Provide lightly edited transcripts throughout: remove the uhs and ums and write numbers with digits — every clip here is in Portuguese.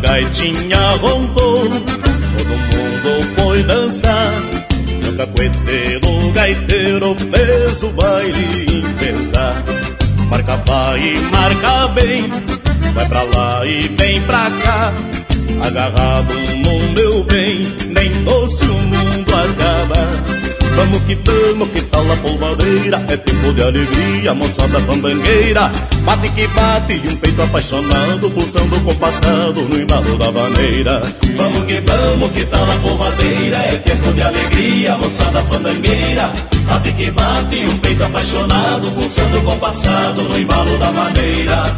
gaitinha roncou, todo mundo foi dançar. No cacuete do gaiteiro fez o baile enfesar. Marca vai e marca bem, vai pra lá e vem pra cá. Agarrado no meu bem, nem doce o mundo acaba. Vamos, que tal a polvadeira? É tempo de alegria, moçada fandangueira. Bate que bate e um peito apaixonado, pulsando compassado no embalo da vaneira. Vamos, que tal a polvadeira? É tempo de alegria, moçada fandangueira. Bate que bate e um peito apaixonado, pulsando compassado no embalo da vaneira.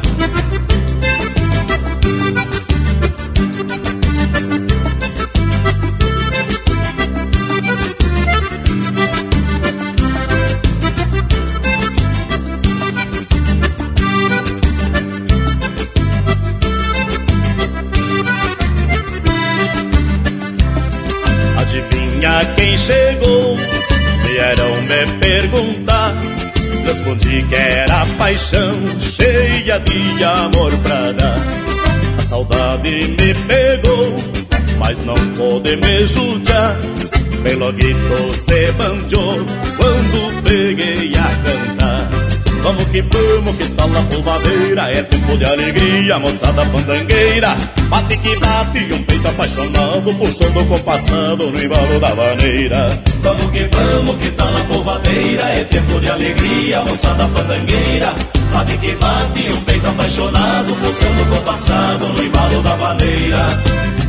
Quem chegou, vieram me perguntar. Respondi que era paixão cheia de amor pra dar. A saudade me pegou, mas não pôde me judiar. Bem loguito se banjou quando peguei a cantar. Vamos, que tal a polvadeira? É tempo de alegria, moçada fandangueira. Bate que bate e um peito apaixonado, pulsando compassado no embalo da vaneira. Vamos, que tal a polvadeira? É tempo de alegria, moçada fandangueira. Bate que bate e um peito apaixonado, pulsando compassado no embalo da vaneira.